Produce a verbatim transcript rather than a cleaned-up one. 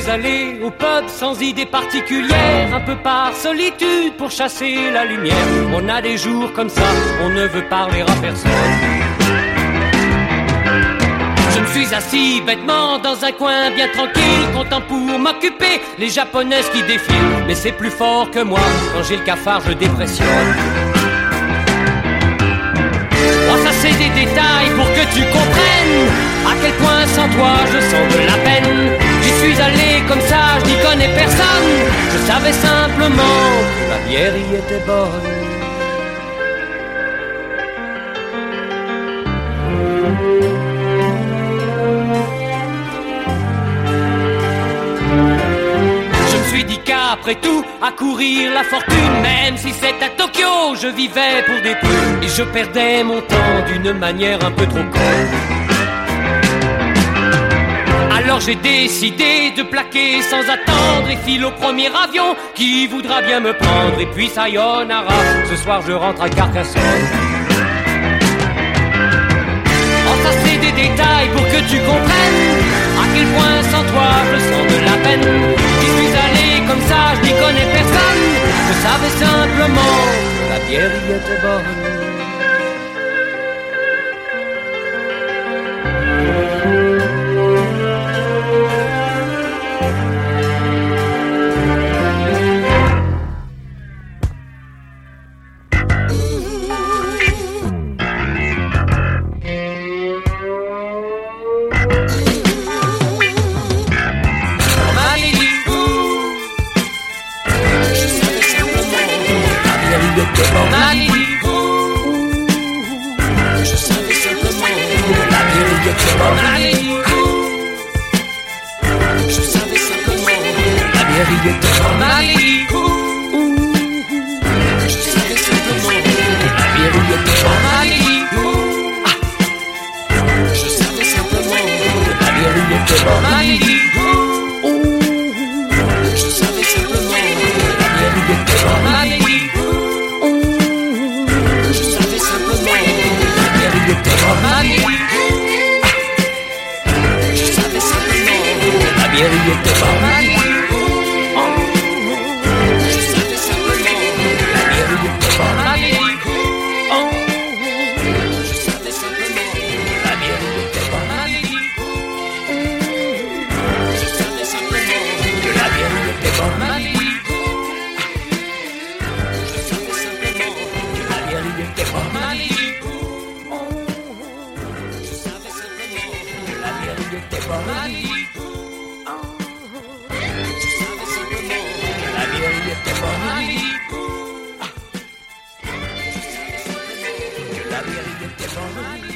suis allé au pub sans idée particulière, un peu par solitude pour chasser la lumière. On a des jours comme ça, on ne veut parler à personne. Je me suis assis bêtement dans un coin bien tranquille, content pour m'occuper les japonaises qui défilent. Mais c'est plus fort que moi, quand j'ai le cafard je dépressionne. Oh, ça c'est des détails pour que tu comprennes à quel point sans toi je sens de la peine. J'y suis allé comme ça, je n'y connais personne. Je savais simplement que la bière y était bonne. Après tout, à courir la fortune, même si c'est à Tokyo, je vivais pour des plumes. Et je perdais mon temps d'une manière un peu trop conne. Alors j'ai décidé de plaquer sans attendre et file au premier avion qui voudra bien me prendre. Et puis sayonara, ce soir je rentre à Carcassonne. Oh, ça c'est des détails pour que tu comprennes à quel point sans toi je sens de la peine. J'y suis allé comme ça, je n'y connais personne. Je savais simplement que la bière y était bonne. La vérité est bonne.